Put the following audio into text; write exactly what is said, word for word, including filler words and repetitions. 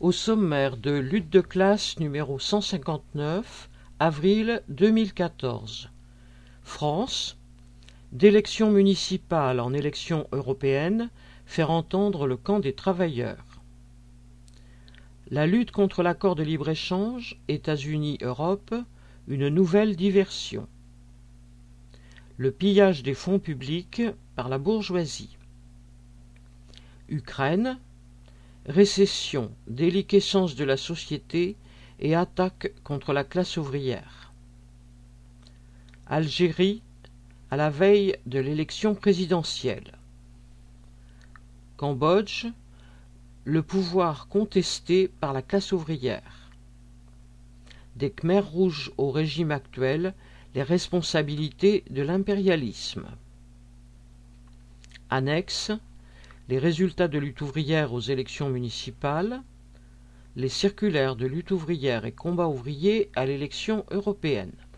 Au sommaire de Lutte de classe numéro cent cinquante-neuf, avril deux mille quatorze. France, d'élection municipale en élection européenne, faire entendre le camp des travailleurs. La lutte contre l'accord de libre-échange, États-Unis-Europe, une nouvelle diversion. Le pillage des fonds publics par la bourgeoisie. Ukraine, récession, déliquescence de la société et attaque contre la classe ouvrière. Algérie, à la veille de l'élection présidentielle. Cambodge, le pouvoir contesté par la classe ouvrière. Des Khmers rouges au régime actuel, les responsabilités de l'impérialisme. Annexe, les résultats de lutte ouvrière aux élections municipales, les circulaires de lutte ouvrière et combat ouvrier à l'élection européenne.